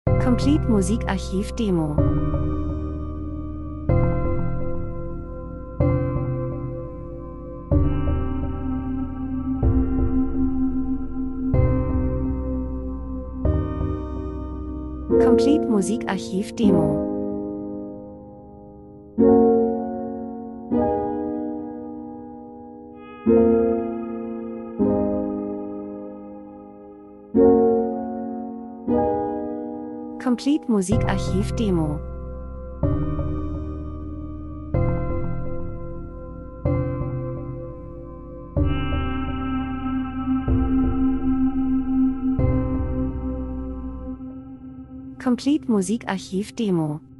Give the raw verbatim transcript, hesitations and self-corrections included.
Complete Musikarchiv Demo. Complete Musikarchiv Demo. Complete Musikarchiv Demo. Complete Musikarchiv Demo.